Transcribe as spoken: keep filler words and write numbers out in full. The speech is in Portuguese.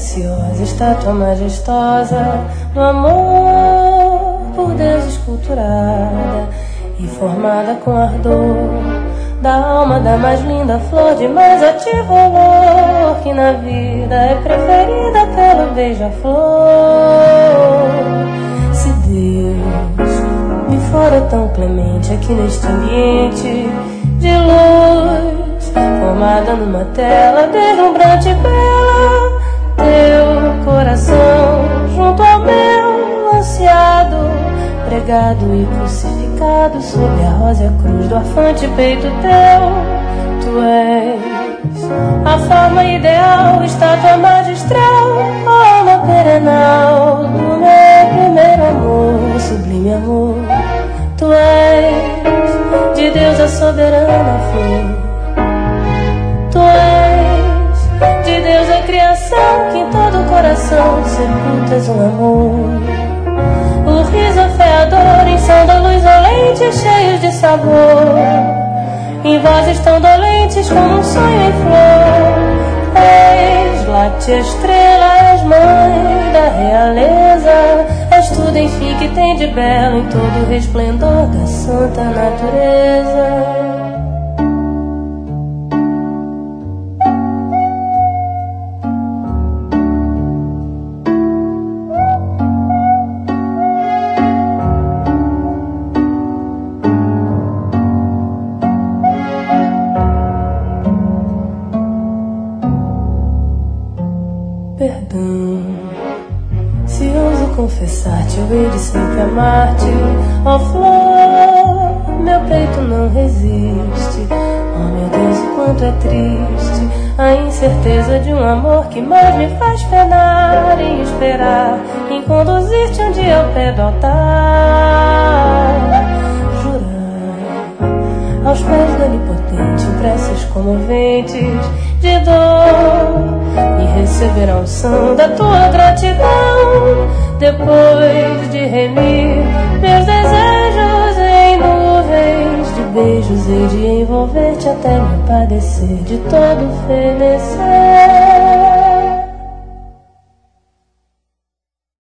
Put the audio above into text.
graciosa, estátua majestosa do amor por Deus esculturada e formada com ardor da alma da mais linda flor de mais ativo olor, que na vida é preferida pelo beija-flor. Se Deus me fora tão clemente aqui neste ambiente de luz, formada numa tela deslumbrante e bela, teu coração junto ao meu ansiado, pregado e crucificado sob a rósea cruz do afante peito teu. Tu és a forma ideal, estátua magistral, alma perenal do meu primeiro amor, sublime amor. Tu és de Deus a soberana flor. Tu és de Deus a criação, que em todo o coração sepultas um amor. O riso afeador em som da luz olente, cheios de sabor, em vozes tão dolentes como um sonho em flor. És láctea estrela, és mãe da realeza, és tudo enfim que tem de belo em todo o resplendor da santa natureza. Perdão, se ouso confessar-te, eu hei de sempre amar-te. Ó flor, meu peito não resiste. Oh meu Deus, o quanto é triste a incerteza de um amor que mais me faz penar em esperar, em conduzir-te um dia ao pé do altar. Jurar aos pés do onipotente em preces comoventes de dor, e receber a unção da tua gratidão, depois de remir meus desejos em nuvens de beijos, hei de envolver-te até me padecer de todo fenecer.